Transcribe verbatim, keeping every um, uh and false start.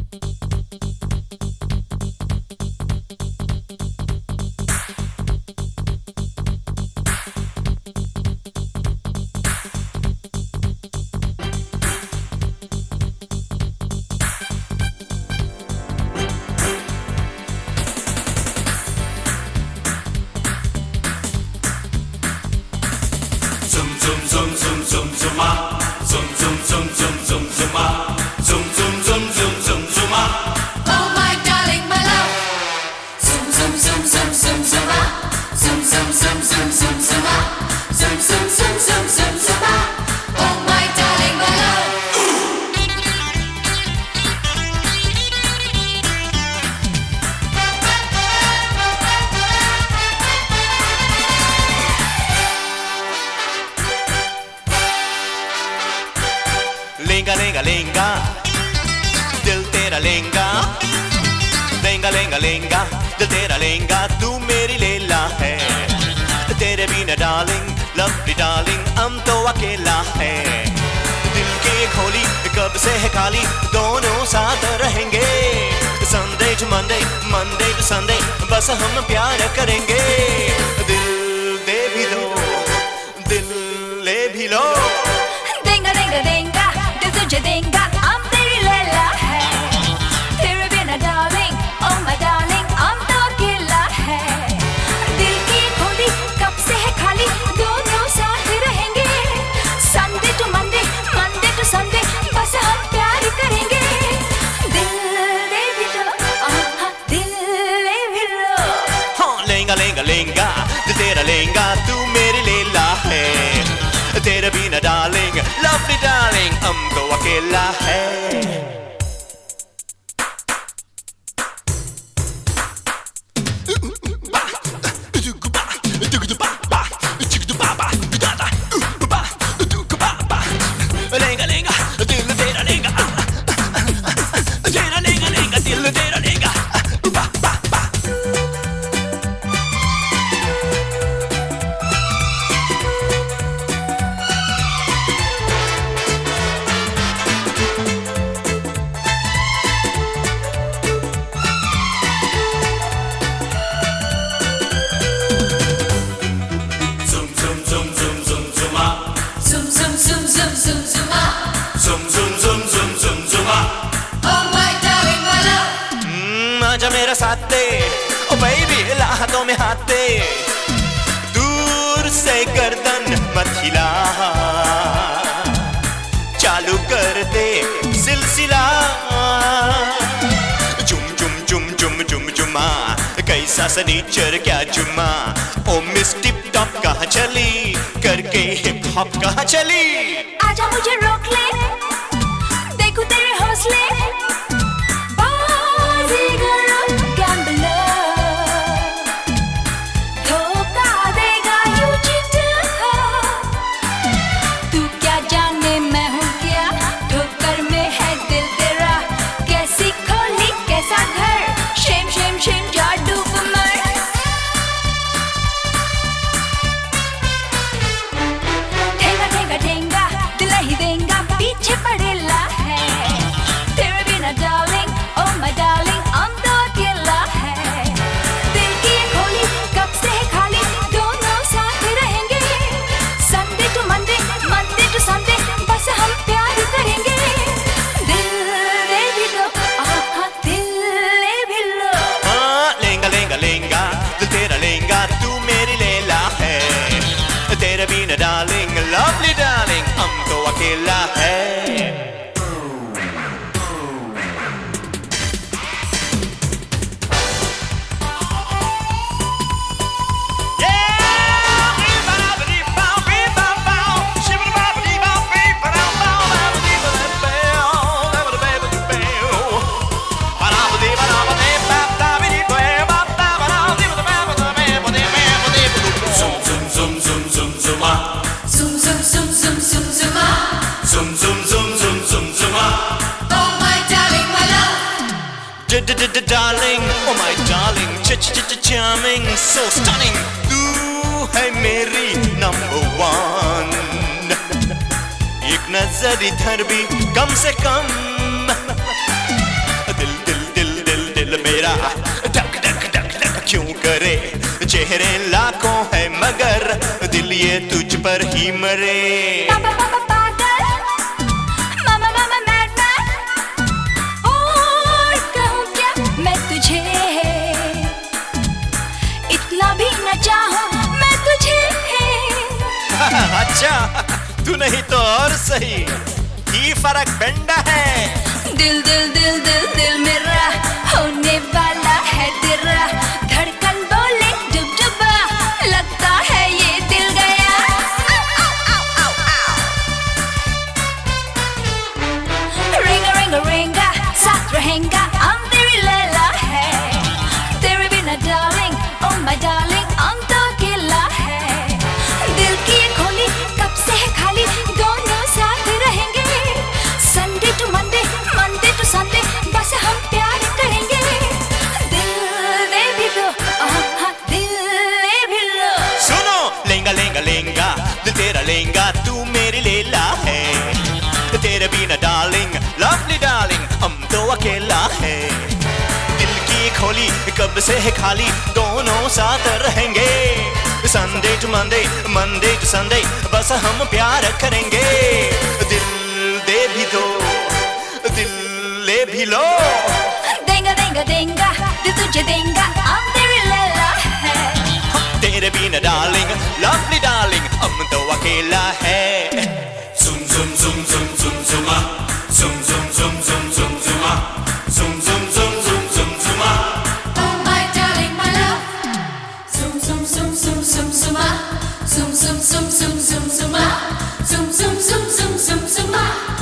लेंगा लेंगा लेंगा दिल तेरा लेंगा, लेंगा लेंगा लेंगा दिल तेरा लेंगा, तू मेरी लैला है। तेरे बिना डार्लिंग, लवली डार्लिंग, हम तो अकेला है। दिल की खोली कब से है खाली, दोनों साथ रहेंगे। Sunday to Monday, Monday to Sunday, बस हम प्यार करेंगे। दिल दे भी लो, दिल ले भी लो। देंगा देंगा देंगा दिल तुझे देंगा, हम तेरी लैला है। तेरे बिना डार्लिंग, ओ माय डार्लिंग, हम तो अकेला है। दिल की खोली कब से है खाली, दोनों साथ रहेंगे। Sunday to Monday, Monday to Sunday, बस हम प्यार करेंगे। दिल ले भी लो, आहा दिल ले भी लो। हाँ लेंगा लेंगा लेंगा दिल तेरा लेंगा, तू मेरी लैला है। तेरे बिना डार्लिंग, लवली डार्लिंग, हम तो अकेला है। लेंगा लेंगा दिल तेरा लेंगा, तेरा लेंगा लेंगा दिल तेरा लेंगा। आजा मेरा साथ दे, ओ बेबी हाथों में हाथ दे। दूर से गर्दन मत हिला, चालू कर दे सिलसिला। जुम जुम जुम जुम जुम जुमा, कैसा सनीचर क्या जुमा। ओ मिस टिप टॉप कहाँ चली, करके हिप हॉप कहाँ चली। आजा मुझे रोक ले, देखूं तेरे हौसले। तेरे बिना डार्लिंग, लवली डार्लिंग, हम तो अकेला है। Darling, oh my darling, ch-ch-ch-charming, so stunning. तू है मेरी number one. एक नजर इधर भी कम से कम, दिल मेरा धक धक धक धक क्यों करे। चेहरे लाखों है मगर दिल ये तुझ पर ही मरे। पापा पापा पागल, मामा मामा मैडमैन, और कहूँ क्या मैं तुझे, इतना भी न चाहूँ मैं तुझे। अच्छा तू नहीं तो और सही, ये फर्क पेंडा है। दिल दिल दिल दिल दिल मेरा होने वाला है तेरा, धड़कन बोले डुब डुबा, लगता है ये दिल गया। रिंगा रिंगा रिंगा साथ रहेगा, हम तेरी लैला है, तेरे बिना डार्लिंग ओ माय डार्लिंग हम तो अकेला है। दिल की ये खोली कब से है खाली, दोनों साथ रहेंगे, Sunday to Monday Monday to Sunday बस हम प्यार करेंगे। दिल दे भी लो, आहा दिल दे भी लो। सुनो लेंगा लेंगा लेंगा दिल तेरा लेंगा, तू मेरी लैला है, तेरे बिना डार्लिंग लवली डार्लिंग हम तो अकेला है। दिल की खोली कब से है खाली, दोनों साथ रहेंगे, Sunday to Monday Monday to Sunday बस हम प्यार करेंगे। दिल दे भी दो, दिल ले भी लो। देंगा देंगा देंगा दिल तुझे देंगा, हम तेरी लैला है, तेरे बिना डार्लिंग लवली डार्लिंग हम तो अकेला है। Zoom zoom zoom zoom zoom zoom ah, zoom zoom zoom zoom zoom zoom ah, zoom zoom zoom zoom zoom zoom ah. Oh my darling, my love. Zoom zoom zoom zoom zoom zoom ah, zoom zoom zoom zoom zoom zoom ah, zoom zoom zoom zoom zoom zoom ah.